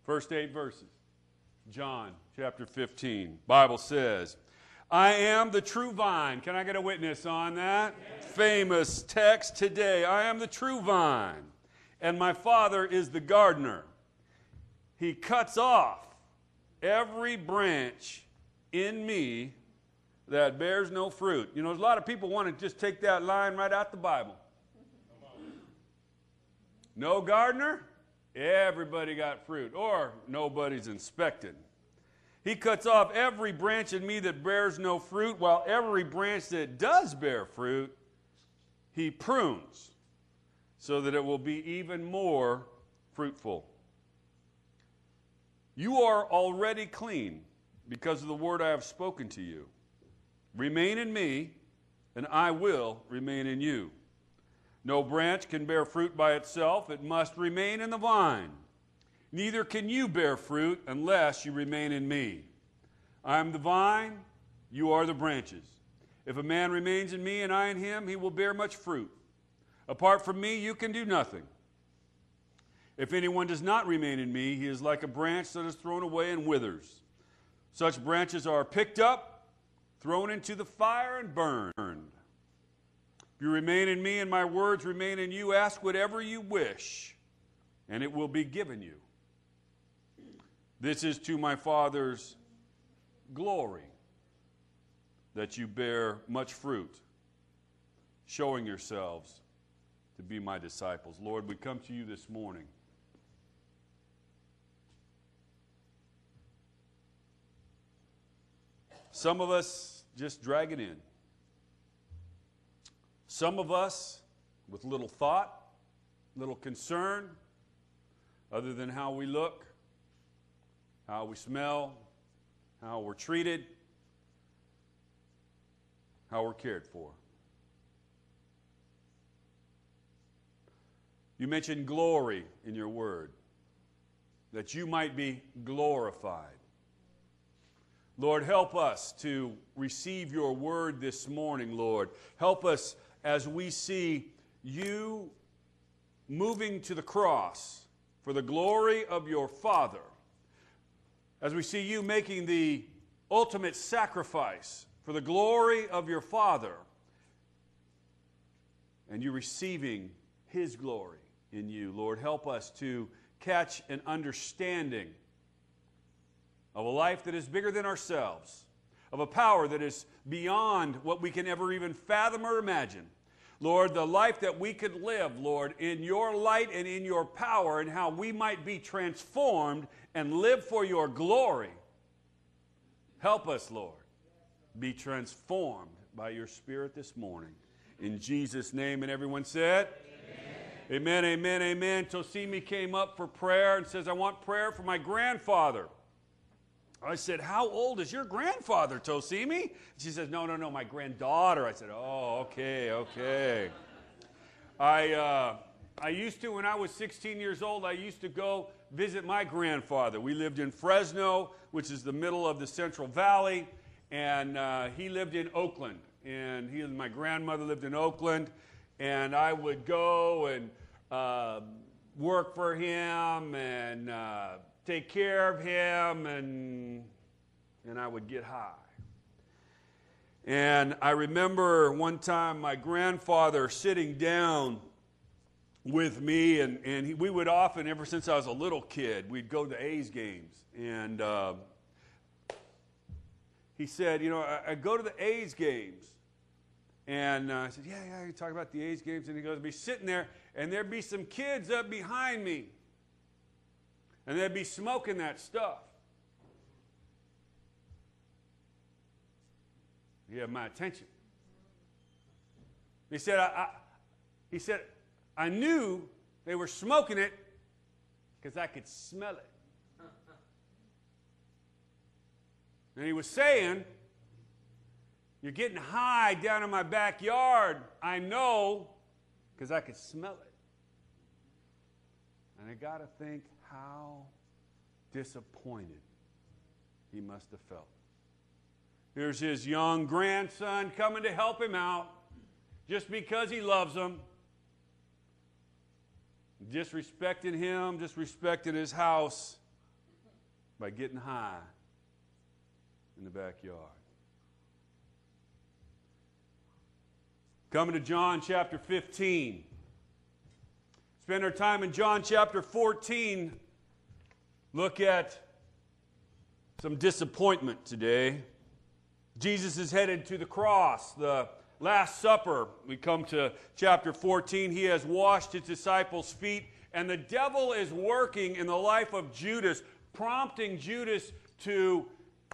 First 8 verses. John chapter 15. Bible says, I am the true vine. Can I get a witness on that? Yes. Famous text today. I am the true vine, and my Father is the gardener. He cuts off every branch in me that bears no fruit. You know, there's a lot of people want to just take that line right out the Bible. No gardener, everybody got fruit, or nobody's inspected. He cuts off every branch in me that bears no fruit, while every branch that does bear fruit, he prunes, so that it will be even more fruitful. You are already clean because of the word I have spoken to you. Remain in me, and I will remain in you. No branch can bear fruit by itself. It must remain in the vine. Neither can you bear fruit unless you remain in me. I am the vine, you are the branches. If a man remains in me and I in him, he will bear much fruit. Apart from me, you can do nothing. If anyone does not remain in me, he is like a branch that is thrown away and withers. Such branches are picked up, thrown into the fire, and burned. If you remain in me and my words remain in you, ask whatever you wish, and it will be given you. This is to my Father's glory, that you bear much fruit, showing yourselves to be my disciples. Lord, we come to you this morning. Some of us just drag it in. Some of us with little thought, little concern, other than how we look, how we smell, how we're treated, how we're cared for. You mentioned glory in your word, that you might be glorified. Lord, help us to receive your word this morning, Lord. Help us as we see you moving to the cross for the glory of your Father. As we see you making the ultimate sacrifice for the glory of your Father, and you receiving his glory in you. Lord, help us to catch an understanding of a life that is bigger than ourselves, of a power that is beyond what we can ever even fathom or imagine. Lord, the life that we could live, Lord, in your light and in your power, and how we might be transformed and live for your glory. Help us, Lord, be transformed by your Spirit this morning. In Jesus' name, and everyone said, amen, amen, amen. Tosimi came up for prayer and says, I want prayer for my grandfather. I said, how old is your grandfather, Tosimi? She says, no, my granddaughter. I said, oh, okay. I used to, when I was 16 years old, I used to go visit my grandfather. We lived in Fresno, which is the middle of the Central Valley, and he lived in Oakland. And he and my grandmother lived in Oakland, and I would go and work for him and take care of him, and I would get high. And I remember one time my grandfather sitting down with me, and we would often, ever since I was a little kid, we'd go to the A's games. And he said, I go to the A's games. And I said, yeah, you talk about the A's games. And he goes, I'd be sitting there, and there'd be some kids up behind me. And they'd be smoking that stuff. He had my attention. He said, I knew they were smoking it because I could smell it. And he was saying, you're getting high down in my backyard. I know because I could smell it. And I got to think how disappointed he must have felt. Here's his young grandson coming to help him out just because he loves him. Disrespecting him, disrespecting his house. by getting high in the backyard. Coming to John chapter 15. Spend our time in John chapter 14. Look at some disappointment today. Jesus is headed to the cross, the Last Supper. We come to chapter 14. He has washed his disciples' feet, and the devil is working in the life of Judas, prompting Judas to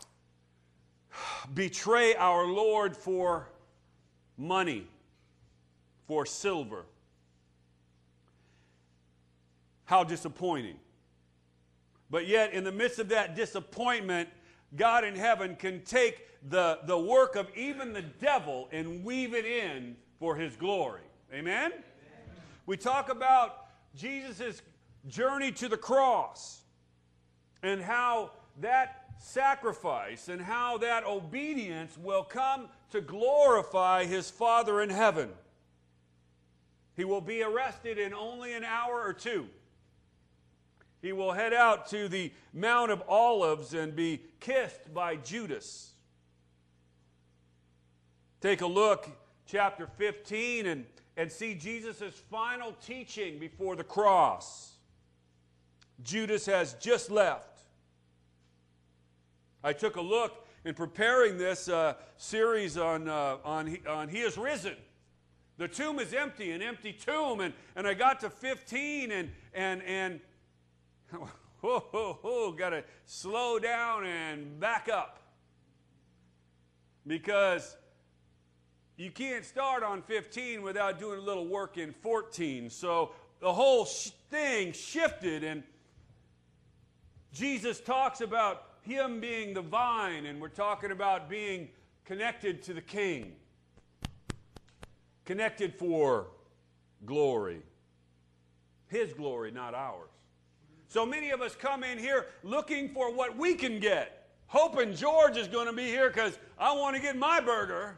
betray our Lord for money, for silver. How disappointing. But yet, in the midst of that disappointment, God in heaven can take the work of even the devil and weave it in for his glory. Amen? Amen. We talk about Jesus' journey to the cross and how that sacrifice and how that obedience will come to glorify his Father in heaven. He will be arrested in only an hour or two. He will head out to the Mount of Olives and be kissed by Judas. Take a look, chapter 15, and see Jesus' final teaching before the cross. Judas has just left. I took a look in preparing this series on He is Risen. The tomb is empty, an empty tomb, and I got to 15 and got to slow down and back up. Because you can't start on 15 without doing a little work in 14. So the whole thing shifted, and Jesus talks about him being the vine, and we're talking about being connected to the King. Connected for glory. His glory, not ours. So many of us come in here looking for what we can get, hoping George is going to be here because I want to get my burger.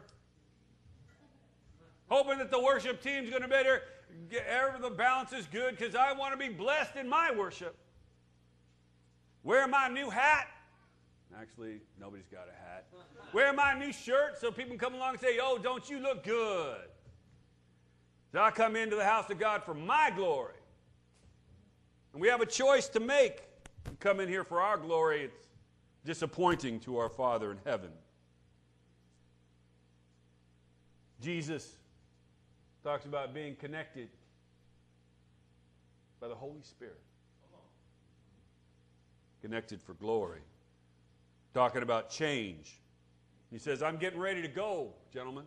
Hoping that the worship team's going to be there, the balance is good because I want to be blessed in my worship. Wear my new hat. Actually, nobody's got a hat. Wear my new shirt so people can come along and say, oh, don't you look good? So I come into the house of God for my glory. And we have a choice to make. We come in here for our glory. It's disappointing to our Father in heaven. Jesus talks about being connected by the Holy Spirit. Connected for glory. Talking about change. He says, I'm getting ready to go, gentlemen.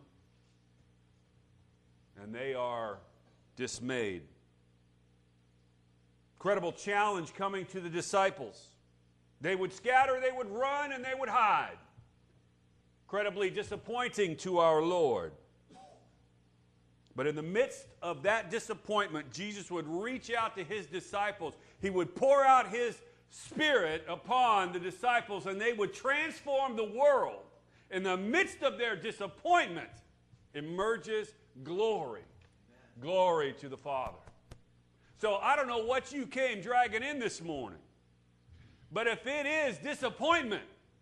And they are dismayed. Incredible challenge coming to the disciples. They would scatter, they would run, and they would hide. Incredibly disappointing to our Lord. But in the midst of that disappointment, Jesus would reach out to his disciples. He would pour out his Spirit upon the disciples, and they would transform the world. In the midst of their disappointment emerges glory. Amen. Glory to the Father. So I don't know what you came dragging in this morning, but if it is disappointment,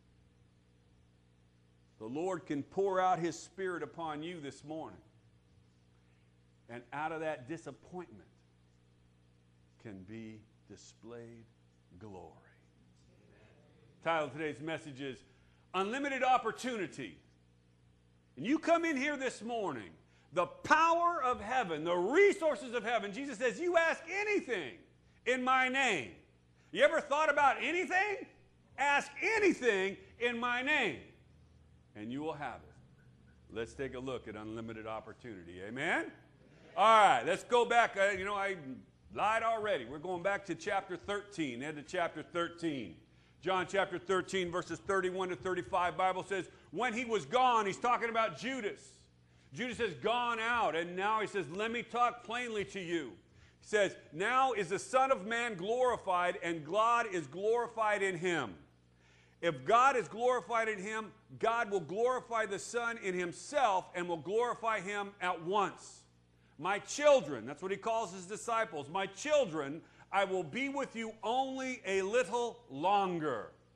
the Lord can pour out his Spirit upon you this morning. And out of that disappointment can be displayed glory. Amen. The title of today's message is Unlimited Opportunity. And you come in here this morning, the power of heaven, the resources of heaven. Jesus says, you ask anything in my name. You ever thought about anything? Ask anything in my name, and you will have it. Let's take a look at unlimited opportunity. Amen? All right, let's go back. I lied already. We're going back to chapter 13. Head to chapter 13. John chapter 13, verses 31 to 35. Bible says, when he was gone, he's talking about Judas. Judas has gone out, and now he says, let me talk plainly to you. He says, now is the Son of Man glorified, and God is glorified in him. If God is glorified in him, God will glorify the Son in himself and will glorify him at once. My children, that's what he calls his disciples, my children, I will be with you only a little longer.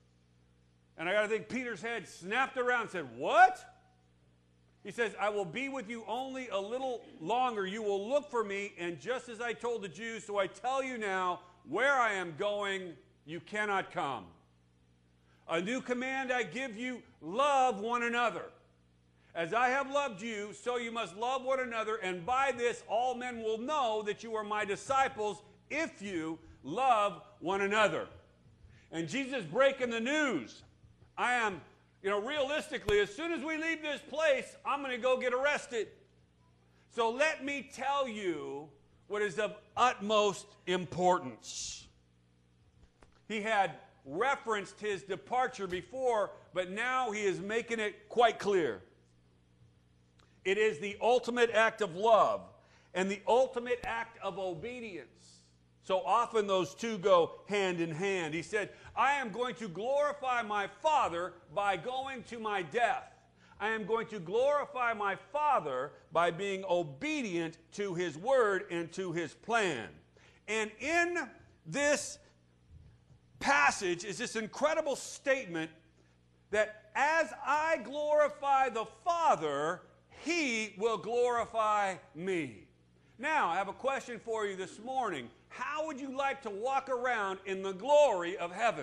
And I got to think Peter's head snapped around and said, what? He says, I will be with you only a little longer. You will look for me, and just as I told the Jews, so I tell you now, where I am going, you cannot come. A new command I give you, love one another. As I have loved you, so you must love one another, and by this all men will know that you are my disciples if you love one another. And Jesus breaking the news. I am, realistically, as soon as we leave this place, I'm going to go get arrested. So let me tell you what is of utmost importance. He had referenced his departure before, but now he is making it quite clear. It is the ultimate act of love and the ultimate act of obedience. So often those two go hand in hand. He said, I am going to glorify my Father by going to my death. I am going to glorify my Father by being obedient to his word and to his plan. And in this passage is this incredible statement that as I glorify the Father, he will glorify me. Now, I have a question for you this morning. How would you like to walk around in the glory of heaven?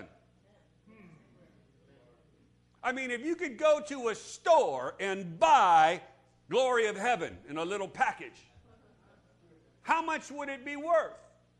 I mean, if you could go to a store and buy glory of heaven in a little package, how much would it be worth?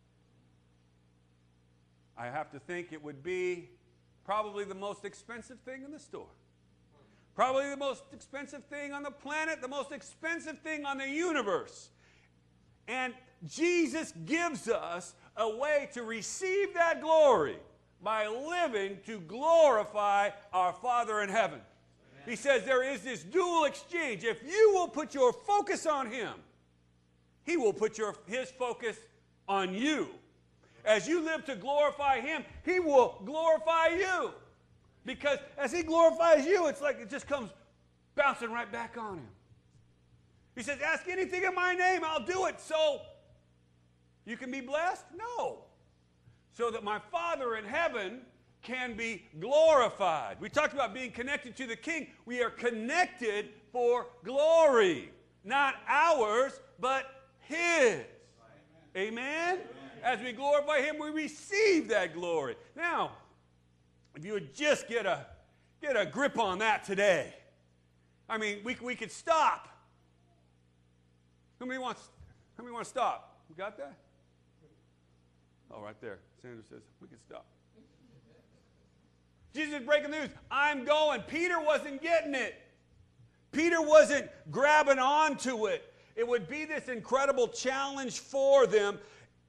I have to think it would be probably the most expensive thing in the store. Probably the most expensive thing on the planet, the most expensive thing on the universe. And Jesus gives us a way to receive that glory by living to glorify our Father in heaven. Amen. He says there is this dual exchange. If you will put your focus on him, he will put his focus on you. As you live to glorify him, he will glorify you. Because as he glorifies you, it's like it just comes bouncing right back on him. He says, ask anything in my name, I'll do it. So you can be blessed? No. So that my Father in heaven can be glorified. We talked about being connected to the King. We are connected for glory. Not ours, but his. Amen? As we glorify him, we receive that glory. Now, if you would just get a grip on that today. I mean, we could stop. How many want to stop? You got that? Oh, right there. Sandra says, we can stop. Jesus is breaking the news. I'm going. Peter wasn't getting it. Peter wasn't grabbing onto it. It would be this incredible challenge for them.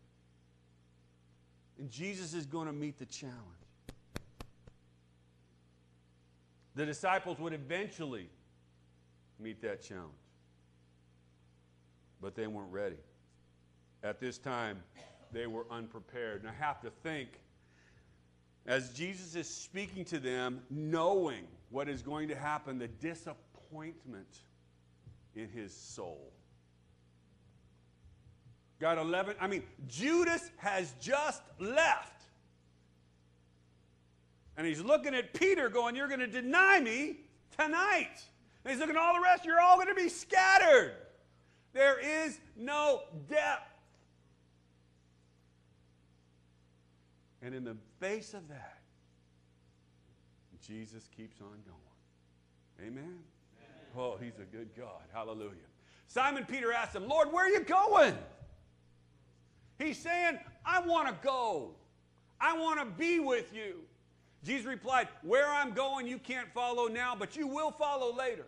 And Jesus is going to meet the challenge. The disciples would eventually meet that challenge. But they weren't ready. At this time, they were unprepared. And I have to think, as Jesus is speaking to them, knowing what is going to happen, the disappointment in his soul. Judas has just left. And he's looking at Peter going, you're going to deny me tonight. And he's looking at all the rest, you're all going to be scattered. There is no depth. And in the face of that, Jesus keeps on going. Amen? Amen. Oh, he's a good God. Hallelujah. Simon Peter asked him, Lord, where are you going? He's saying, I want to go. I want to be with you. Jesus replied, where I'm going you can't follow now, but you will follow later.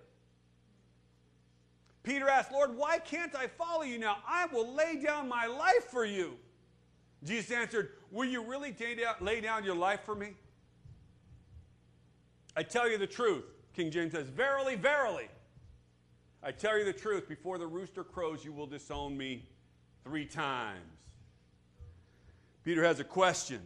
Peter asked, Lord, why can't I follow you now? I will lay down my life for you. Jesus answered, will you really lay down your life for me? I tell you the truth. King James says, verily, verily, I tell you the truth, before the rooster crows you will disown me 3 times. Peter has a question.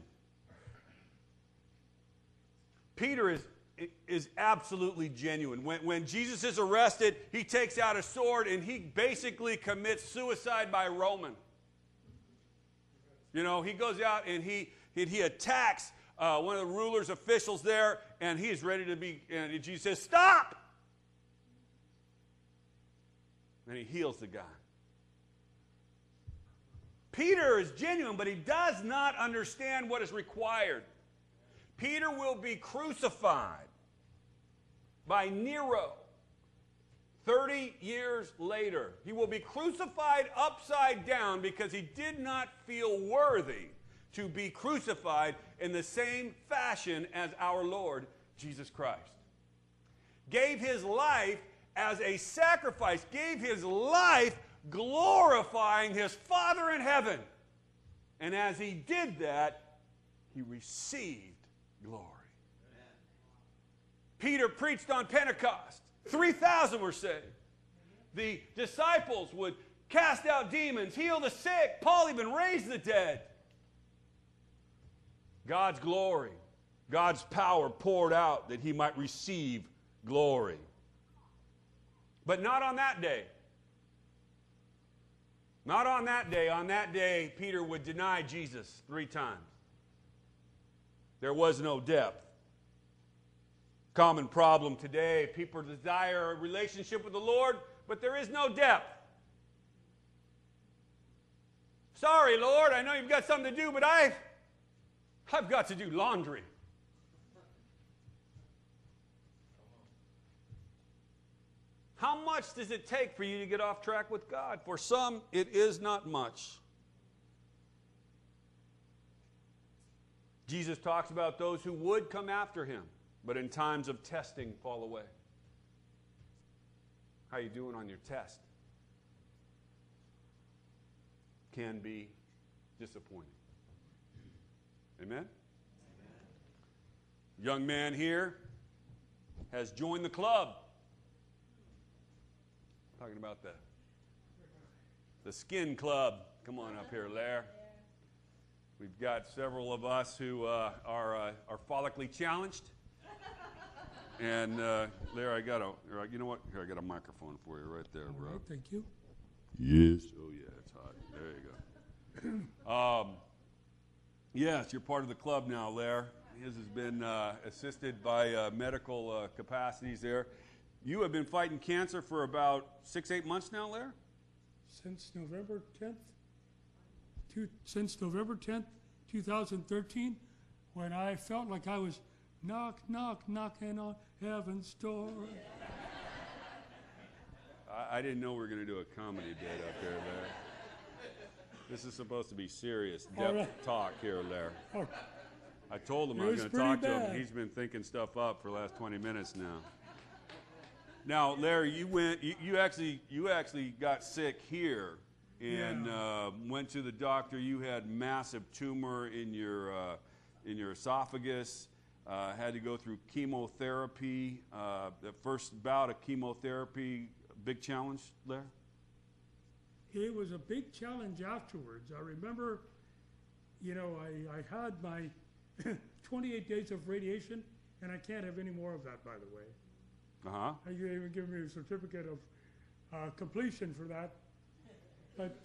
Peter is absolutely genuine. When Jesus is arrested, he takes out a sword and he basically commits suicide by Roman. You know, he goes out and he attacks one of the ruler's officials there, and he's ready to be, and Jesus says, stop! And he heals the guy. Peter is genuine, but he does not understand what is required. Peter will be crucified by Nero 30 years later. He will be crucified upside down because he did not feel worthy to be crucified in the same fashion as our Lord Jesus Christ. Gave his life as a sacrifice, gave his life glorifying his Father in heaven. And as he did that, he received glory. Amen. Peter preached on Pentecost. 3,000 were saved. The disciples would cast out demons, heal the sick. Paul even raised the dead. God's glory, God's power poured out that he might receive glory. But not on that day. Not on that day. On that day, Peter would deny Jesus 3 times. There was no depth. Common problem today. People desire a relationship with the Lord, but there is no depth. Sorry, Lord, I know you've got something to do, but I've got to do laundry. How much does it take for you to get off track with God? For some, it is not much. Jesus talks about those who would come after him, but in times of testing fall away. How are you doing on your test? Can be disappointing. Amen? Amen? Young man here has joined the club. Talking about the skin club. Come on up here, Lair. We've got several of us who are follically challenged. And Lair, you know what? Here, I got a microphone for you right there, bro. All right, thank you. Yes. Oh, yeah, it's hot. There you go. Yes, you're part of the club now, Lair. His has been assisted by medical capacities there. You have been fighting cancer for about 6-8 months now, Lair? Since November 10th, 2013, when I felt like I was knocking on heaven's door. I didn't know we were going to do a comedy bit up there, Lair. This is supposed to be serious depth talk here, Lair. Oh. I told him I was going to talk to him. He's been thinking stuff up for the last 20 minutes now. Now, Larry, you actually got sick here and went to the doctor. You had massive tumor in your esophagus. Had to go through chemotherapy. The first bout of chemotherapy, big challenge, Larry? It was a big challenge afterwards. I remember, I had my 28 days of radiation, and I can't have any more of that, by the way. Uh-huh. You even give me a certificate of completion for that. But,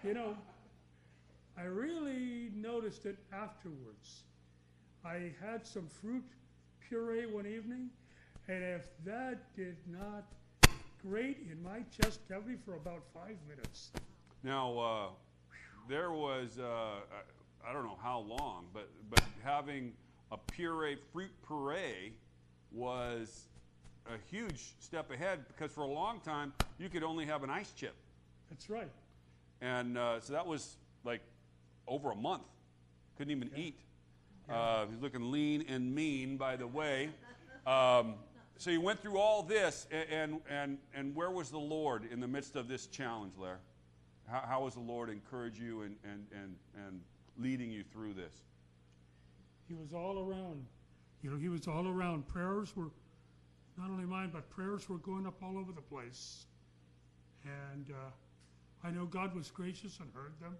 I really noticed it afterwards. I had some fruit puree one evening, and if that did not grate in my chest cavity for about 5 minutes. Now, there was, I don't know how long, but having a fruit puree was a huge step ahead, because for a long time you could only have an ice chip. That's right. And so that was like over a month. Couldn't even eat. He's looking lean and mean, by the way. So you went through all this, and where was the Lord in the midst of this challenge, Lair? How was the Lord encourage you and leading you through this? He was all around. He was all around. Prayers were not only mine, but prayers were going up all over the place. And I know God was gracious and heard them.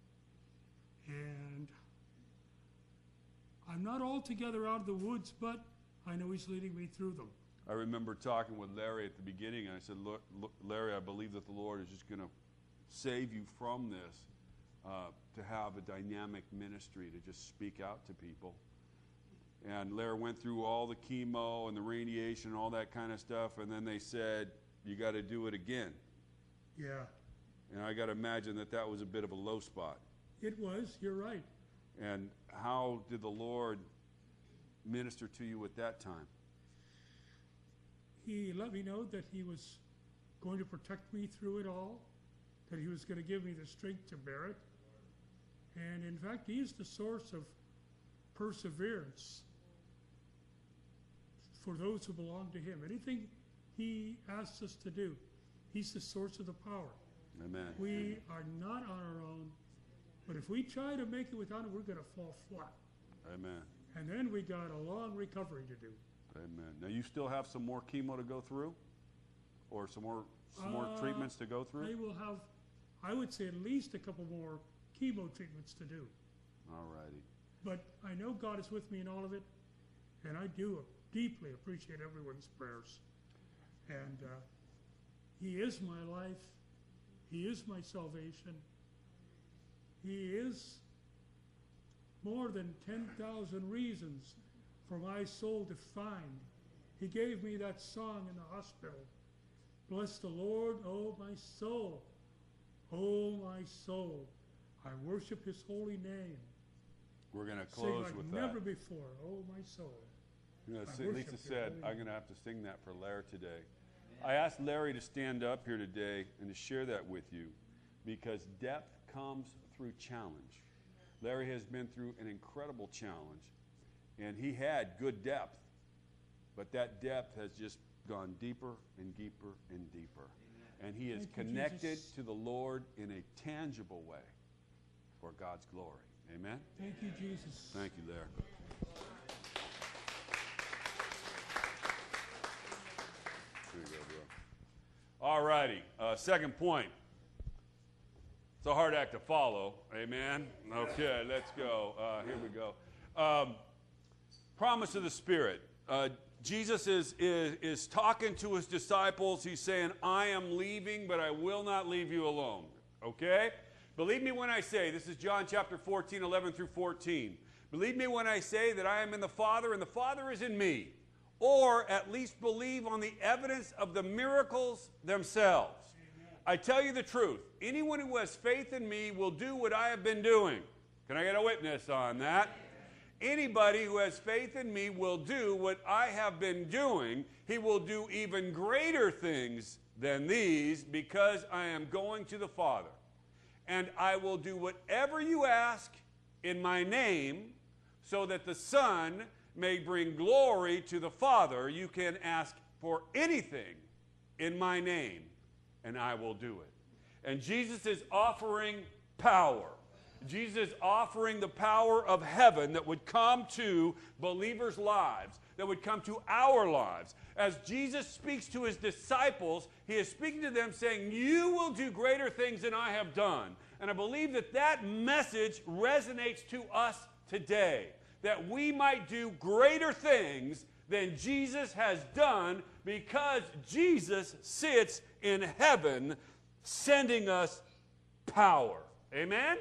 And I'm not altogether out of the woods, but I know he's leading me through them. I remember talking with Larry at the beginning, and I said, "Look, Larry, I believe that the Lord is just going to save you from this, to have a dynamic ministry, to just speak out to people." And Larry went through all the chemo and the radiation and all that kind of stuff, and then they said, you got to do it again. Yeah, And I got to imagine that that was a bit of a low spot. it was. You're right. And how did the Lord minister to you at that time? He let me know that he was going to protect me through it all, that he was going to give me the strength to bear it. And in fact, he is the source of perseverance for those who belong to him. Anything he asks us to do, he's the source of the power. Amen. We are not on our own, but if we try to make it without him, we're going to fall flat. Amen. And then we got a long recovery to do. Amen. Now you still have some more chemo to go through, or some more treatments to go through. I will have, I would say, at least a couple more chemo treatments to do. All righty. But I know God is with me in all of it, and I do deeply appreciate everyone's prayers. And he is my life. He is my salvation. He is more than 10,000 reasons for my soul to find. He gave me that song in the hospital. Bless the Lord, oh my soul. Oh my soul. I worship his holy name. We're going to Sing close like with never that. before, oh my soul. You know, I worship Lisa your said, holy I'm name. going to have to sing that for Larry today. I asked Larry to stand up here today and to share that with you because depth comes through challenge. Larry has been through an incredible challenge, and he had good depth, but that depth has just gone deeper and deeper and deeper. And he is Thank you, connected Jesus. to the Lord in a tangible way for God's glory. Amen? Thank you, Jesus. Thank you, Larry. Here you go, bro. All righty. Second point. It's a hard act to follow. Amen? Okay, let's go. Here we go. Promise of the Spirit. Jesus is talking to his disciples. He's saying, I am leaving, but I will not leave you alone. Okay? Believe me when I say, this is John chapter 14, 11 through 14. Believe me when I say that I am in the Father and the Father is in me. Or at least believe on the evidence of the miracles themselves. Amen. I tell you the truth. Anyone who has faith in me will do what I have been doing. Can I get a witness on that? Anybody who has faith in me will do what I have been doing. He will do even greater things than these because I am going to the Father. And I will do whatever you ask in my name so that the Son may bring glory to the Father. You can ask for anything in my name, and I will do it. And Jesus is offering power. Jesus is offering the power of heaven that would come to believers' lives, that would come to our lives. As Jesus speaks to his disciples, he is speaking to them saying, you will do greater things than I have done. And I believe that that message resonates to us today, that we might do greater things than Jesus has done because Jesus sits in heaven sending us power. Amen?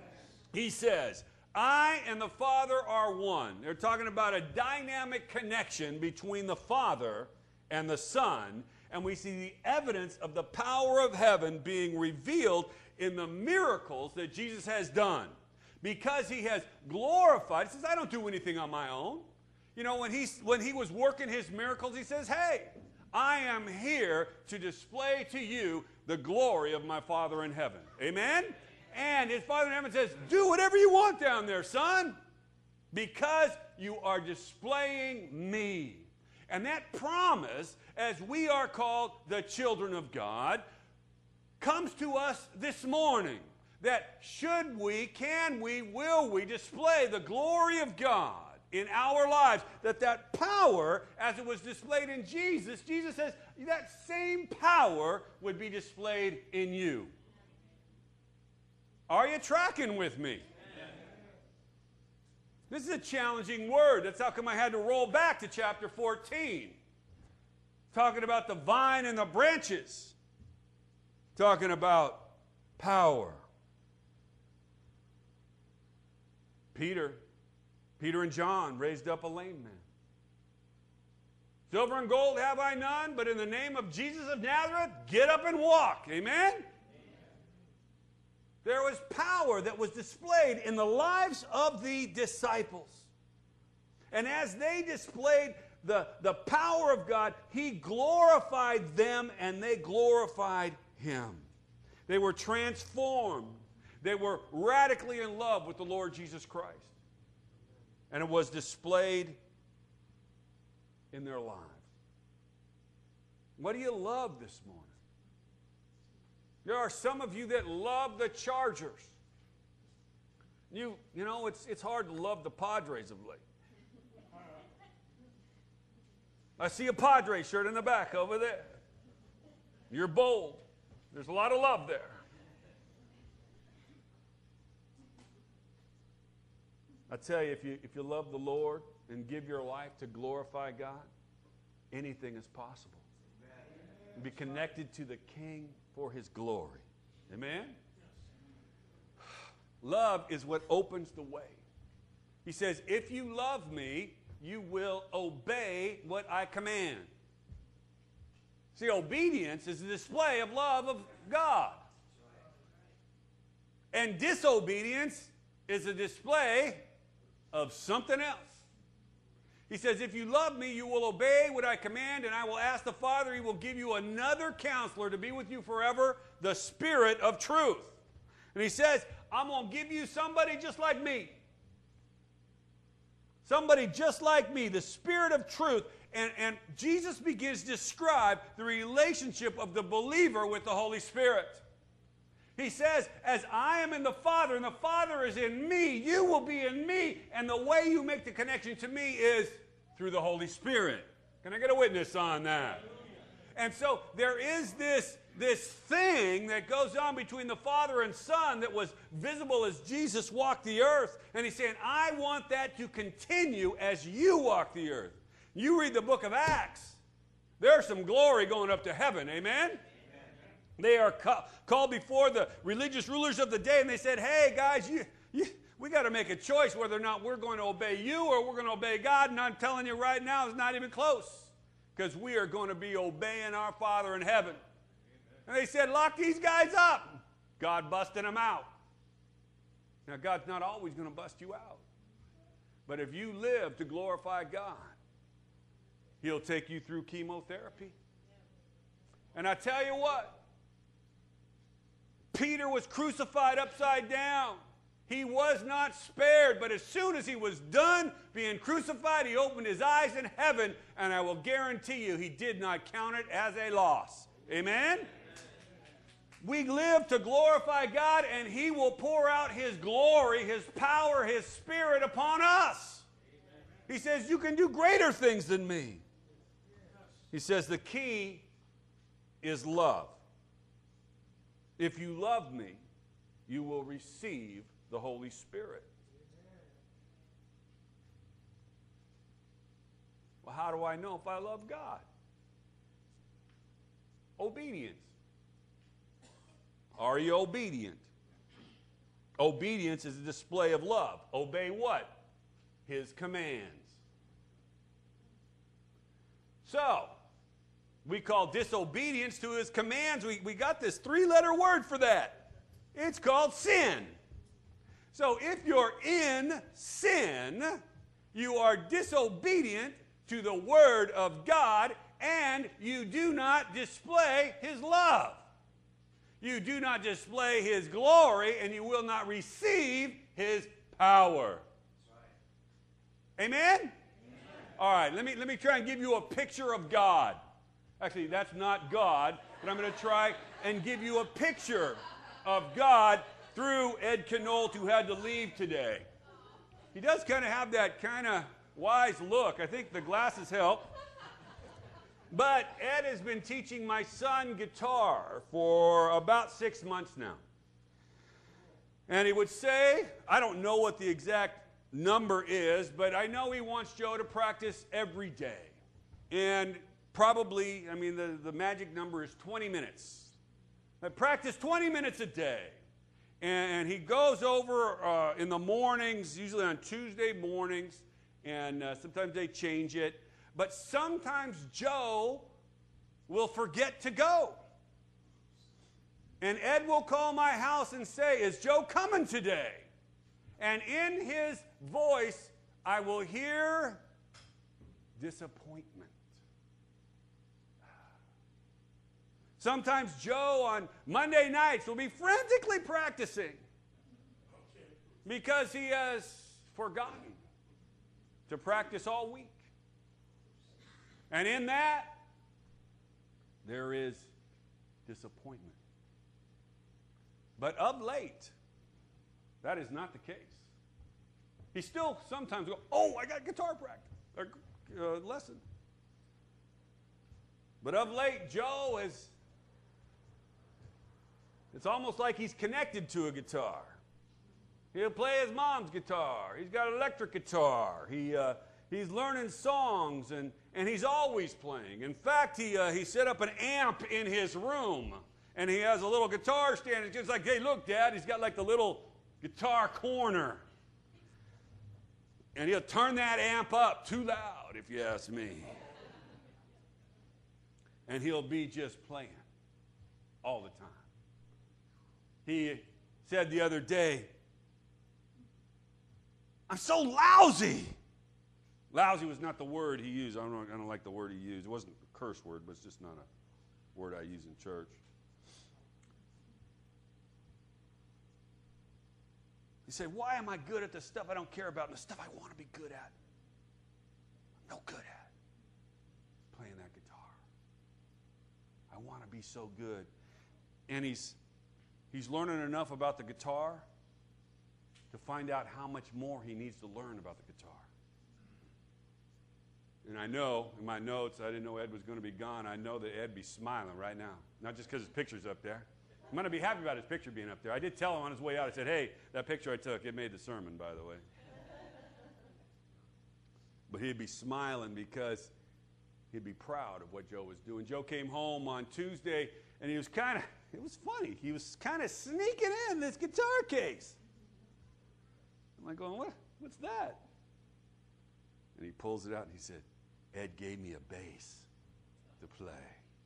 He says, I and the Father are one. They're talking about a dynamic connection between the Father and the Son, and we see the evidence of the power of heaven being revealed in the miracles that Jesus has done. Because he has glorified, he says, I don't do anything on my own. You know, when he was working his miracles, he says, hey, I am here to display to you the glory of my Father in heaven. Amen? And his Father in heaven says, do whatever you want down there, son, because you are displaying me. And that promise, as we are called the children of God, comes to us this morning. That should we, can we, will we display the glory of God in our lives, that power, as it was displayed in Jesus, Jesus says that same power would be displayed in you. Are you tracking with me? This is a challenging word. That's how come I had to roll back to chapter 14. Talking about the vine and the branches. Talking about power. Peter Peter and John raised up a lame man. Silver and gold have I none, but in the name of Jesus of Nazareth, get up and walk. Amen? There was power that was displayed in the lives of the disciples. And as they displayed the power of God, he glorified them and they glorified him. They were transformed. They were radically in love with the Lord Jesus Christ. And it was displayed in their lives. What do you love this morning? There are some of you that love the Chargers. You know, it's hard to love the Padres of late. I see a Padres shirt in the back over there. You're bold. There's a lot of love there. I tell you, if you love the Lord and give your life to glorify God, anything is possible. Amen. Be connected to the King for his glory. Amen? Love is what opens the way. He says, if you love me, you will obey what I command. See, obedience is a display of love of God. And disobedience is a display of something else. He says, if you love me, you will obey what I command, and I will ask the Father, he will give you another counselor to be with you forever, the Spirit of truth. And he says, I'm going to give you somebody just like me. Somebody just like me, the Spirit of truth. And Jesus begins to describe the relationship of the believer with the Holy Spirit. He says, as I am in the Father and the Father is in me, you will be in me. And the way you make the connection to me is through the Holy Spirit. Can I get a witness on that? And so there is this thing that goes on between the Father and Son that was visible as Jesus walked the earth. And he's saying, I want that to continue as you walk the earth. You read the book of Acts. There's some glory going up to heaven. Amen? They are called before the religious rulers of the day, and they said, hey, guys, we got to make a choice whether or not we're going to obey you or we're going to obey God. And I'm telling you right now, it's not even close, because we are going to be obeying our Father in heaven. And they said, lock these guys up. God busted them out. Now, God's not always going to bust you out. But if you live to glorify God, he'll take you through chemotherapy. And I tell you what, Peter was crucified upside down. He was not spared, but as soon as he was done being crucified, he opened his eyes in heaven, and I will guarantee you he did not count it as a loss. Amen? We live to glorify God, and he will pour out his glory, his power, his Spirit upon us. He says, you can do greater things than me. He says the key is love. If you love me, you will receive the Holy Spirit. Well, how do I know if I love God? Obedience. Are you obedient? Obedience is a display of love. Obey what? His commands. So, we call disobedience to his commands. We got this 3-letter word for that. It's called sin. So if you're in sin, you are disobedient to the word of God, and you do not display his love. You do not display his glory, and you will not receive his power. Amen? Amen? All right, let me try and give you a picture of God. Actually, that's not God, but I'm going to try and give you a picture of God through Ed Kenolt, who had to leave today. He does kind of have that kind of wise look. I think the glasses help. But Ed has been teaching my son guitar for about 6 months now. And he would say, I don't know what the exact number is, but I know he wants Joe to practice every day. And probably, I mean, the magic number is 20 minutes. I practice 20 minutes a day. And he goes over in the mornings, usually on Tuesday mornings, and sometimes they change it. But sometimes Joe will forget to go. And Ed will call my house and say, "Is Joe coming today?" And in his voice, I will hear disappointment. Sometimes Joe on Monday nights will be frantically practicing because he has forgotten to practice all week. And in that, there is disappointment. But of late, that is not the case. He still sometimes go, "Oh, I got guitar practice, or lesson." But of late, Joe has, it's almost like he's connected to a guitar. He'll play his mom's guitar. He's got an electric guitar. He's learning songs, and he's always playing. In fact, he set up an amp in his room, and he has a little guitar stand. It's just like, "Hey, look, Dad," he's got like the little guitar corner. And he'll turn that amp up too loud, if you ask me. And he'll be just playing all the time. He said the other day, "I'm so lousy." Lousy was not the word he used. I don't like the word he used. It wasn't a curse word, but it's just not a word I use in church. He said, "Why am I good at the stuff I don't care about and the stuff I want to be good at? I'm no good at playing that guitar. I want to be so good." And he's learning enough about the guitar to find out how much more he needs to learn about the guitar. And I know, in my notes, I didn't know Ed was going to be gone. I know that Ed'd be smiling right now. Not just because his picture's up there. I'm going to be happy about his picture being up there. I did tell him on his way out, I said, "Hey, that picture I took, it made the sermon, by the way." But he'd be smiling because he'd be proud of what Joe was doing. Joe came home on Tuesday, and he was it was funny. He was kind of sneaking in this guitar case. I'm like going, what's that? And he pulls it out, and he said, "Ed gave me a bass to play."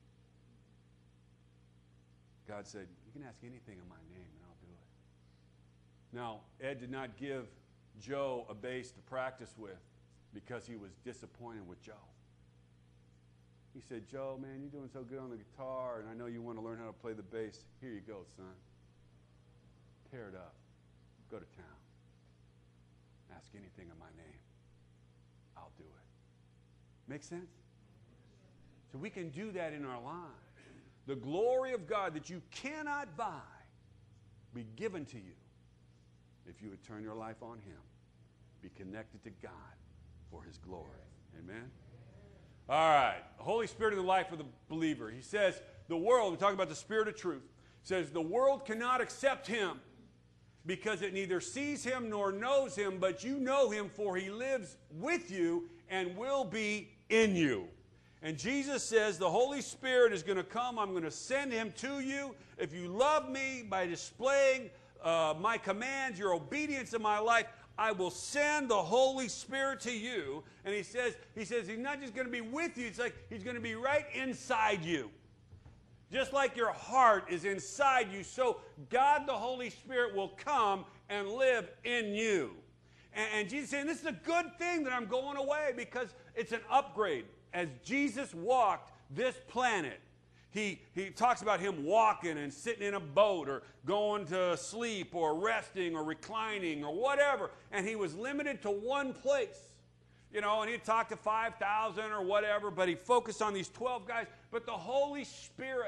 God said, "You can ask anything in my name, and I'll do it." Now, Ed did not give Joe a bass to practice with because he was disappointed with Joe. He said, "Joe, man, you're doing so good on the guitar, and I know you want to learn how to play the bass. Here you go, son. Tear it up. Go to town. Ask anything in my name. I'll do it." Make sense? So we can do that in our lives. The glory of God that you cannot buy be given to you if you would turn your life on Him. Be connected to God for His glory. Amen? All right. The Holy Spirit in the life of the believer. He says the world, we're talking about the Spirit of truth, says the world cannot accept Him because it neither sees Him nor knows Him, but you know Him, for He lives with you and will be in you. And Jesus says the Holy Spirit is going to come. I'm going to send Him to you. If you love me by displaying my commands, your obedience in my life, I will send the Holy Spirit to you. And He says He's not just going to be with you. It's like He's going to be right inside you. Just like your heart is inside you, so God the Holy Spirit will come and live in you. And Jesus is saying, this is a good thing that I'm going away because it's an upgrade. As Jesus walked this planet, he talks about Him walking and sitting in a boat or going to sleep or resting or reclining or whatever. And He was limited to one place. You know, and He'd talk to 5,000 or whatever, but He focused on these 12 guys. But the Holy Spirit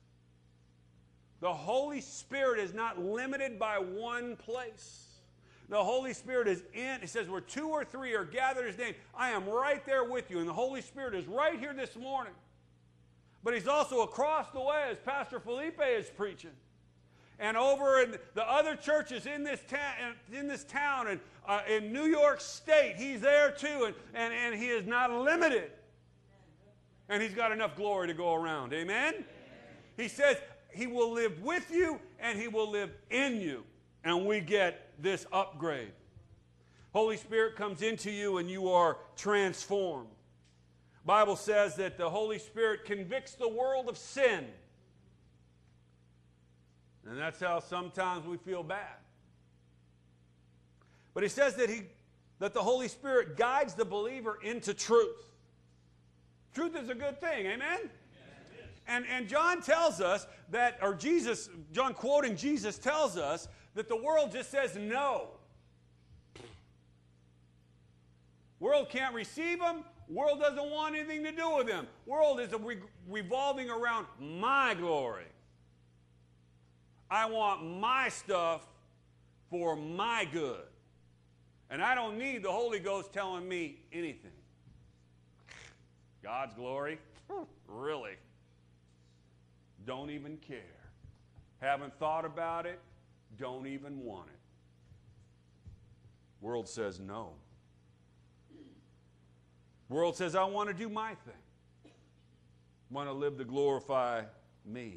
is not limited by one place. The Holy Spirit is in. It says where 2 or 3 are gathered in His name, I am right there with you. And the Holy Spirit is right here this morning. But He's also across the way as Pastor Felipe is preaching. And over in the other churches in this town and in New York State, He's there too. And He is not limited. And He's got enough glory to go around. Amen? He says He will live with you and He will live in you. and we get this upgrade. Holy Spirit comes into you and you are transformed. Bible says that the Holy Spirit convicts the world of sin. And that's how sometimes we feel bad. But he says that the Holy Spirit guides the believer into truth. Truth is a good thing, amen? And John tells us that, or Jesus, John quoting Jesus tells us that the world just says no. World can't receive them. World doesn't want anything to do with them. World is revolving around my glory. I want my stuff for my good. And I don't need the Holy Ghost telling me anything. God's glory? Really? Don't even care. Haven't thought about it. Don't even want it. World says no. World says, I want to do my thing. Want to live to glorify me.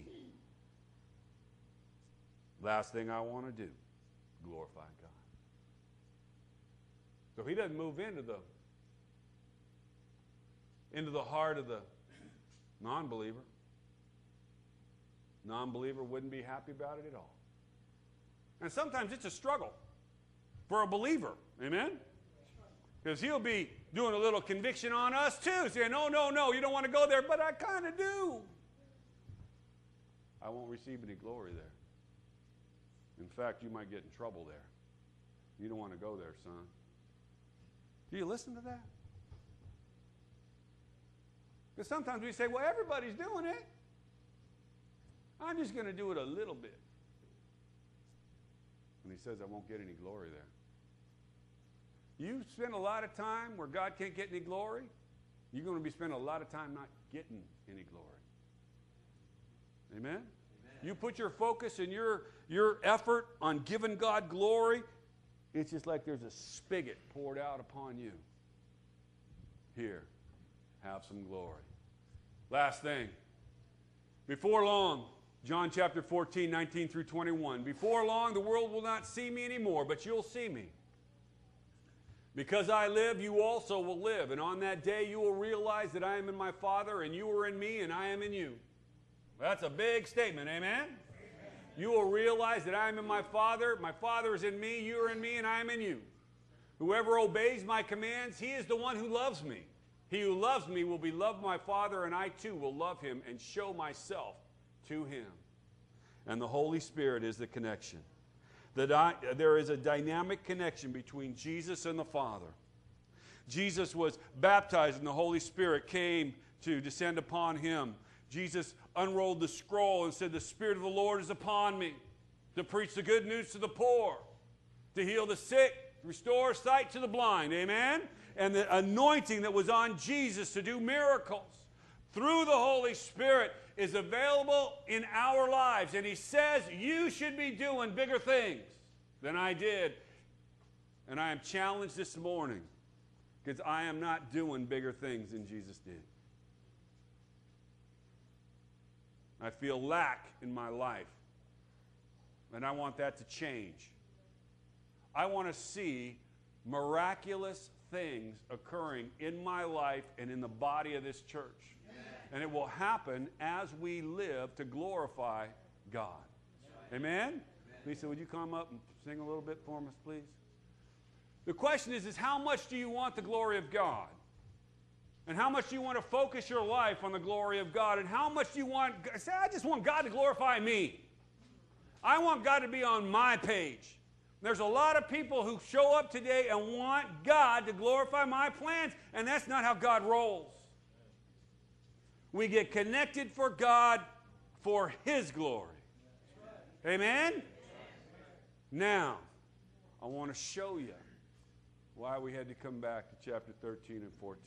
Last thing I want to do, glorify God. So he doesn't move into the heart of the non-believer. Non-believer wouldn't be happy about it at all. And sometimes it's a struggle for a believer. Amen? Because he'll be doing a little conviction on us too, saying, no, you don't want to go there, but I kind of do. I won't receive any glory there. In fact, you might get in trouble there. You don't want to go there, son. Do you listen to that? Because sometimes we say, well, everybody's doing it. I'm just going to do it a little bit. And he says, I won't get any glory there. You spend a lot of time where God can't get any glory, you're going to be spending a lot of time not getting any glory. Amen? Amen. You put your focus and your effort on giving God glory, it's just like there's a spigot poured out upon you. Here, have some glory. Last thing. Before long, John chapter 14, 19 through 21. Before long, the world will not see me anymore, but you'll see me. Because I live, you also will live. And on that day, you will realize that I am in my Father, and you are in me, and I am in you. That's a big statement, amen? Amen. You will realize that I am in my Father is in me, you are in me, and I am in you. Whoever obeys my commands, he is the one who loves me. He who loves me will be loved by my Father, and I too will love him and show myself to him. And the Holy Spirit is the connection. There is a dynamic connection between Jesus and the Father. Jesus was baptized and the Holy Spirit came to descend upon him. Jesus unrolled the scroll and said, the Spirit of the Lord is upon me to preach the good news to the poor, to heal the sick, to restore sight to the blind. Amen? And the anointing that was on Jesus to do miracles through the Holy Spirit is available in our lives. And he says, you should be doing bigger things than I did. And I am challenged this morning because I am not doing bigger things than Jesus did. I feel lack in my life. And I want that to change. I want to see miraculous things occurring in my life and in the body of this church. And it will happen as we live to glorify God. Amen? Amen? Lisa, would you come up and sing a little bit for us, please? The question is how much do you want the glory of God? And how much do you want to focus your life on the glory of God? And how much do you want, say, I just want God to glorify me. I want God to be on my page. There's a lot of people who show up today and want God to glorify my plans, and that's not how God rolls. We get connected for God for his glory. Amen? Now, I want to show you why we had to come back to chapter 13 and 14.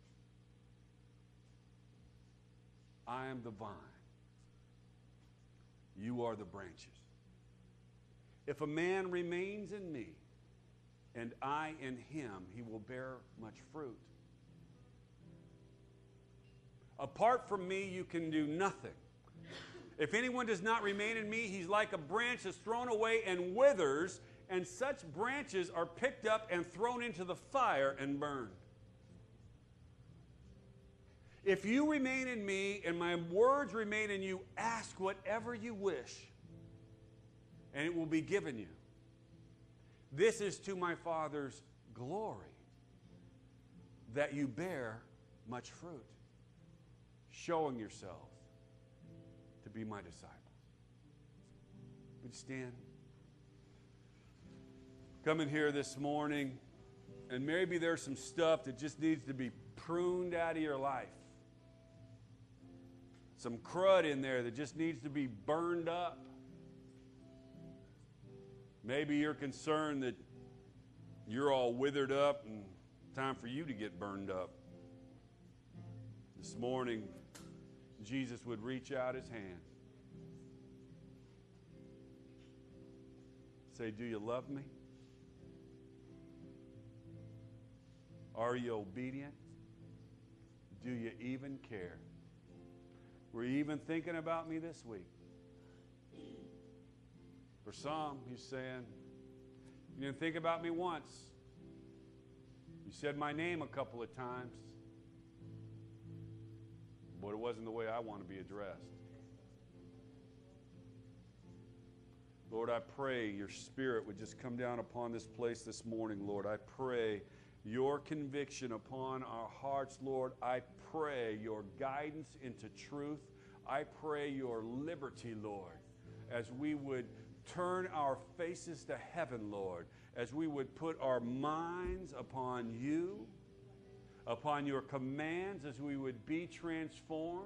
I am the vine. You are the branches. If a man remains in me and I in him, he will bear much fruit. Apart from me, you can do nothing. If anyone does not remain in me, he's like a branch that's thrown away and withers, and such branches are picked up and thrown into the fire and burned. If you remain in me and my words remain in you, ask whatever you wish, and it will be given you. This is to my Father's glory, that you bear much fruit, showing yourselves to be my disciples. Would you stand? Come in here this morning, and maybe there's some stuff that just needs to be pruned out of your life. Some crud in there that just needs to be burned up. Maybe you're concerned that you're all withered up and time for you to get burned up. This morning, Jesus would reach out his hand. Say, do you love me? Are you obedient? Do you even care? Were you even thinking about me this week? For some, he's saying, you didn't think about me once. You said my name a couple of times, but it wasn't the way I want to be addressed. Lord, I pray your Spirit would just come down upon this place this morning, Lord. I pray your conviction upon our hearts, Lord. I pray your guidance into truth. I pray your liberty, Lord, as we would turn our faces to heaven, Lord, as we would put our minds upon you, upon your commands, as we would be transformed.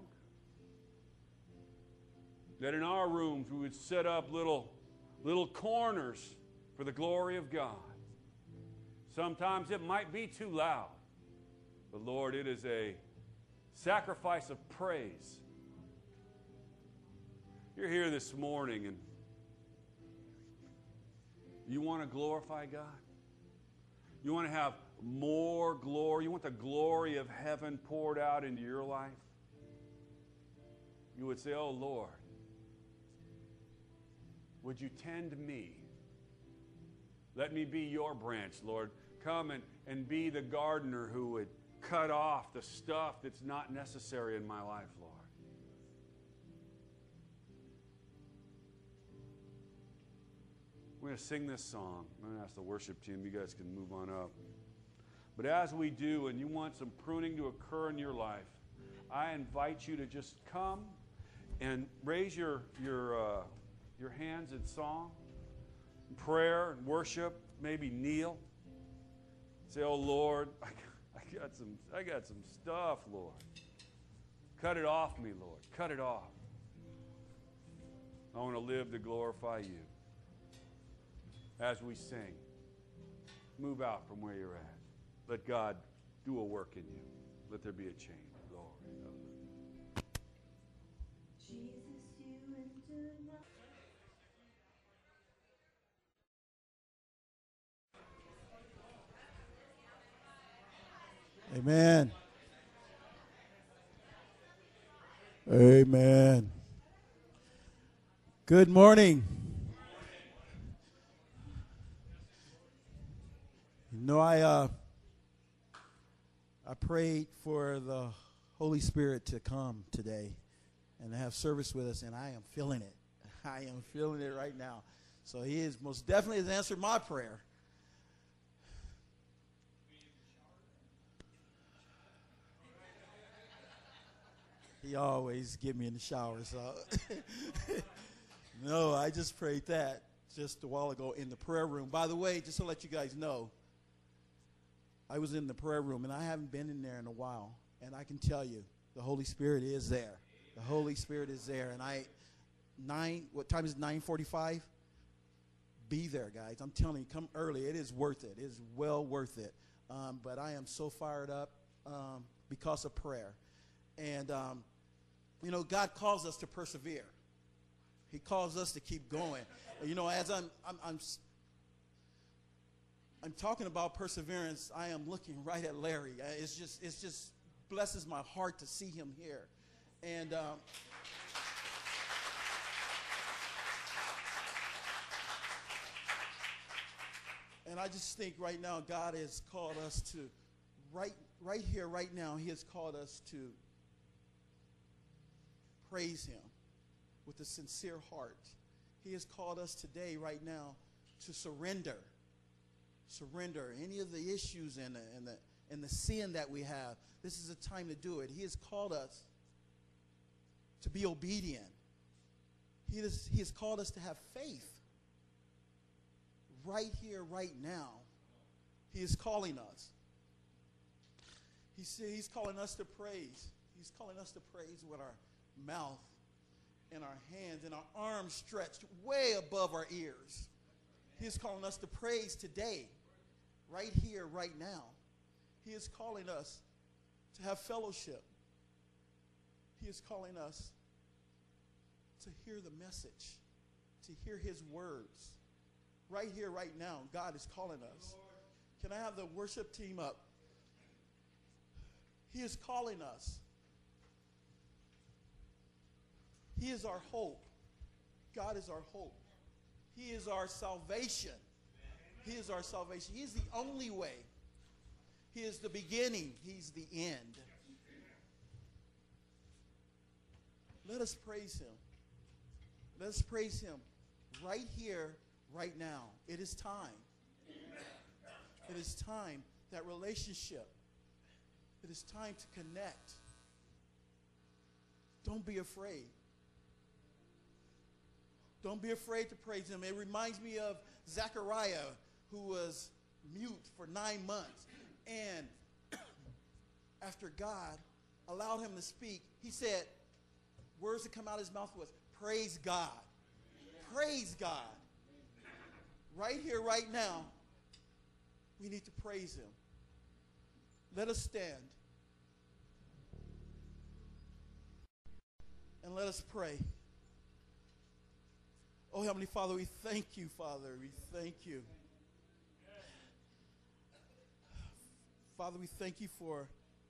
That in our rooms we would set up little corners for the glory of God. Sometimes it might be too loud, but Lord, it is a sacrifice of praise. You're here this morning and you want to glorify God? You want to have more glory? You want the glory of heaven poured out into your life? You would say, oh Lord, would you tend to me? Let me be your branch, Lord. Come and be the gardener who would cut off the stuff that's not necessary in my life, Lord. We're going to sing this song. I'm going to ask the worship team. You guys can move on up. But as we do, and you want some pruning to occur in your life, I invite you to just come and raise your hands in song, prayer, and worship. Maybe kneel. Say, oh Lord, I got some stuff, Lord. Cut it off me, Lord. Cut it off. I want to live to glorify you. As we sing, move out from where you're at. Let God do a work in you. Let there be a change. Glory. Jesus, you enter my... Amen. Amen. Good morning. You know, I prayed for the Holy Spirit to come today and have service with us, and I am feeling it. I am feeling it right now. So he is most definitely has answered my prayer. He always get me in the shower, so no, I just prayed that just a while ago in the prayer room. By the way, just to let you guys know, I was in the prayer room, and I haven't been in there in a while, and I can tell you, the Holy Spirit is there. The Holy Spirit is there, and what time is it, 9:45? Be there, guys. I'm telling you, come early. It is worth it. It is well worth it. But I am so fired up because of prayer. And, you know, God calls us to persevere. He calls us to keep going. You know, as I'm talking about perseverance, I am looking right at Larry. It's just blesses my heart to see him here. And And I just think right now God has called us to, right here, right now, he has called us to praise him with a sincere heart. He has called us today, right now, to surrender. Surrender any of the issues and the sin that we have. This is a time to do it. He has called us to be obedient. He has called us to have faith. Right here, right now, he is calling us. He's calling us to praise. He's calling us to praise with our mouth and our hands and our arms stretched way above our ears. He is calling us to praise today, right here, right now. He is calling us to have fellowship. He is calling us to hear the message, to hear his words. Right here, right now, God is calling us. Can I have the worship team up? He is calling us. He is our hope. God is our hope. He is our salvation. He is our salvation. He is the only way. He is the beginning. He's the end. Let us praise him. Let us praise him right here, right now. It is time. It is time, that relationship. It is time to connect. Don't be afraid. Don't be afraid to praise him. It reminds me of Zechariah, who was mute for 9 months. And after God allowed him to speak, he said, words that come out of his mouth was, praise God. Praise God. Right here, right now, we need to praise him. Let us stand. And let us pray. Oh, Heavenly Father, we thank you, Father. We thank you. Father, we thank you for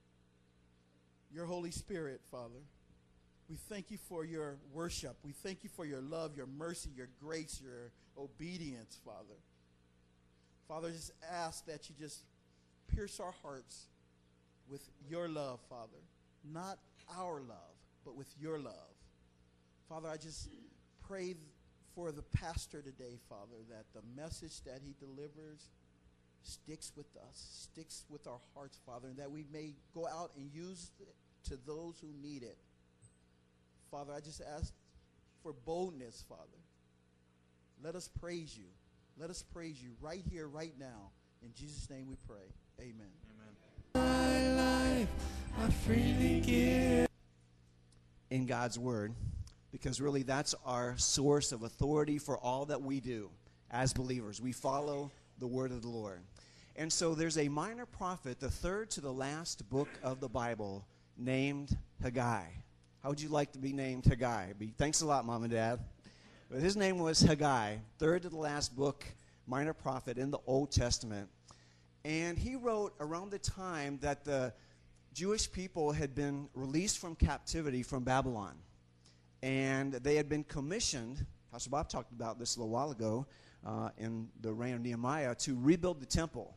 your Holy Spirit, Father. We thank you for your worship. We thank you for your love, your mercy, your grace, your obedience, Father. Father, I just ask that you just pierce our hearts with your love, Father. Not our love, but with your love. Father, I just pray for the pastor today, Father, that the message that he delivers sticks with us, sticks with our hearts, Father, and that we may go out and use it to those who need it. Father, I just ask for boldness, Father. Let us praise you. Let us praise you right here, right now. In Jesus' name we pray. Amen. Amen. My life, I freely give. In God's word, because really that's our source of authority for all that we do as believers. We follow the word of the Lord. And so there's a minor prophet, the third to the last book of the Bible, named Haggai. How would you like to be named Haggai? Thanks a lot, Mom and Dad. But his name was Haggai, third to the last book, minor prophet in the Old Testament. And he wrote around the time that the Jewish people had been released from captivity from Babylon. And they had been commissioned, Pastor Bob talked about this a little while ago, in the reign of Nehemiah, to rebuild the temple.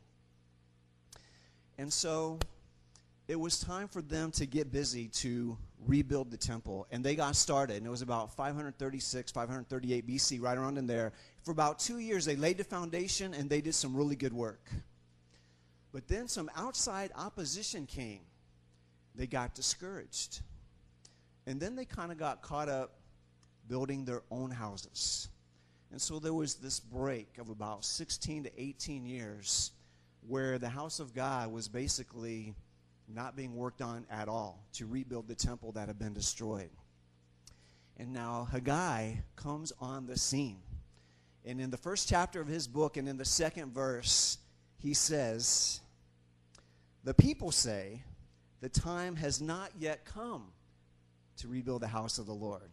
And so it was time for them to get busy to rebuild the temple. And they got started. And it was about 536, 538 BC, right around in there. For about 2 years, they laid the foundation, and they did some really good work. But then some outside opposition came. They got discouraged. And then they kind of got caught up building their own houses. And so there was this break of about 16 to 18 years where the house of God was basically not being worked on at all to rebuild the temple that had been destroyed. And now Haggai comes on the scene. And in the first chapter of his book and in the second verse, he says, "The people say, the time has not yet come to rebuild the house of the Lord."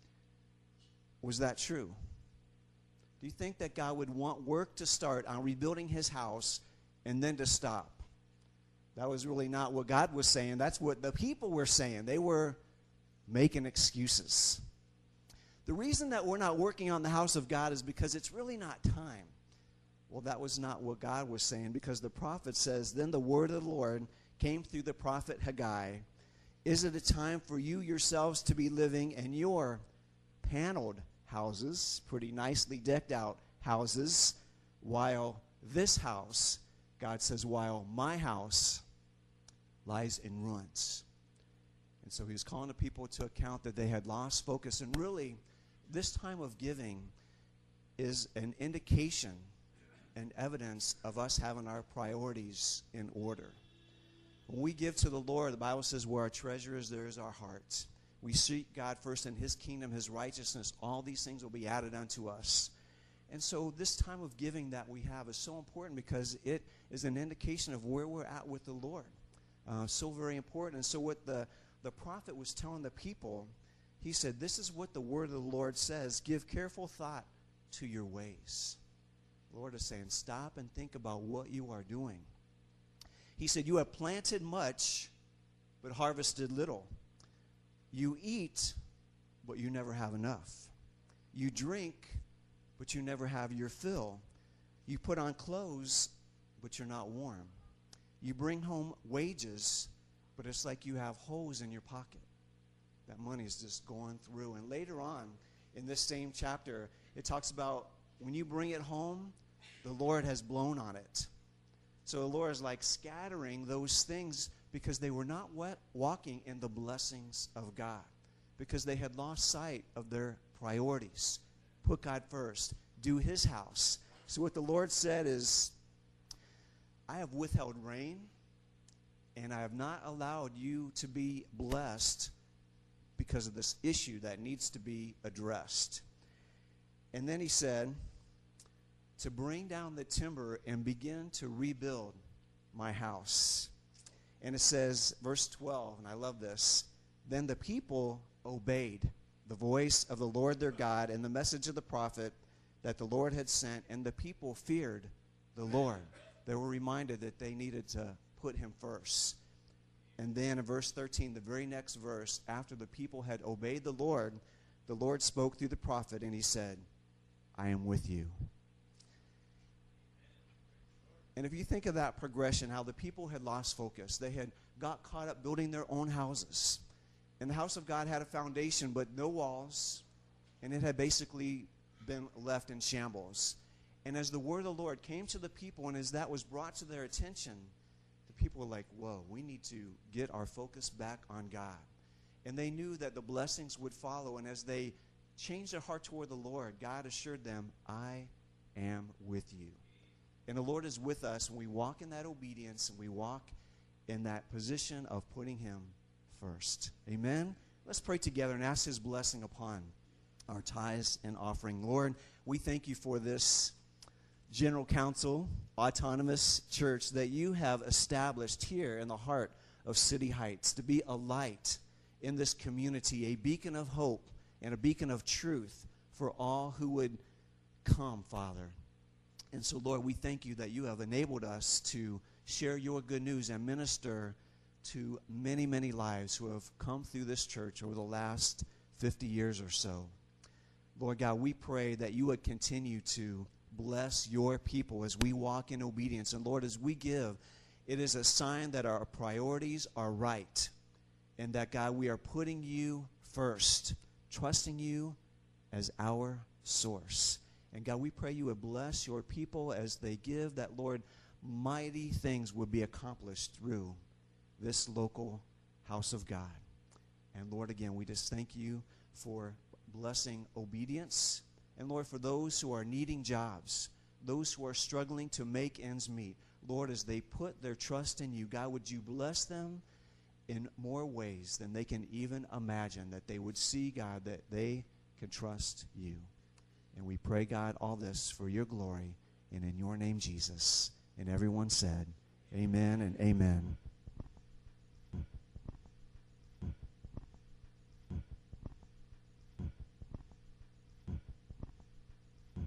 Was that true? Do you think that God would want work to start on rebuilding his house and then to stop? That was really not what God was saying. That's what the people were saying. They were making excuses. The reason that we're not working on the house of God is because it's really not time. Well, that was not what God was saying, because the prophet says, then the word of the Lord came through the prophet Haggai. Is it a time for you yourselves to be living in your paneled houses, pretty nicely decked out houses, while this house, God says, while my house lies in ruins? And so he was calling the people to account that they had lost focus. And really, this time of giving is an indication and evidence of us having our priorities in order. When we give to the Lord, the Bible says, where our treasure is, there is our heart. We seek God first in his kingdom, his righteousness. All these things will be added unto us. And so this time of giving that we have is so important, because it is an indication of where we're at with the Lord. So very important. And so what the prophet was telling the people, he said, this is what the word of the Lord says. Give careful thought to your ways. The Lord is saying, stop and think about what you are doing. He said, you have planted much, but harvested little. You eat, but you never have enough. You drink, but you never have your fill. You put on clothes, but you're not warm. You bring home wages, but it's like you have holes in your pocket. That money is just going through. And later on in this same chapter, it talks about when you bring it home, the Lord has blown on it. So the Lord is like scattering those things, because they were not walking in the blessings of God, because they had lost sight of their priorities. Put God first. Do his house. So what the Lord said is, I have withheld rain, and I have not allowed you to be blessed because of this issue that needs to be addressed. And then he said, to bring down the timber and begin to rebuild my house. And it says, verse 12, and I love this, then the people obeyed the voice of the Lord their God and the message of the prophet that the Lord had sent, and the people feared the Lord. They were reminded that they needed to put him first. And then in verse 13, the very next verse, after the people had obeyed the Lord spoke through the prophet, and he said, I am with you. And if you think of that progression, how the people had lost focus, they had got caught up building their own houses. And the house of God had a foundation, but no walls, and it had basically been left in shambles. And as the word of the Lord came to the people, and as that was brought to their attention, the people were like, whoa, we need to get our focus back on God. And they knew that the blessings would follow, and as they changed their heart toward the Lord, God assured them, I am with you. And the Lord is with us when we walk in that obedience and we walk in that position of putting him first. Amen? Let's pray together and ask his blessing upon our tithes and offering. Lord, we thank you for this General Council, autonomous church that you have established here in the heart of City Heights to be a light in this community, a beacon of hope and a beacon of truth for all who would come, Father. And so, Lord, we thank you that you have enabled us to share your good news and minister to many, many lives who have come through this church over the last 50 years or so. Lord God, we pray that you would continue to bless your people as we walk in obedience. And Lord, as we give, it is a sign that our priorities are right, and that, God, we are putting you first, trusting you as our source. And God, we pray you would bless your people as they give, that, Lord, mighty things would be accomplished through this local house of God. And Lord, again, we just thank you for blessing obedience. And Lord, for those who are needing jobs, those who are struggling to make ends meet, Lord, as they put their trust in you, God, would you bless them in more ways than they can even imagine, that they would see, God, that they can trust you. And we pray, God, all this for your glory and in your name, Jesus. And everyone said, amen and amen.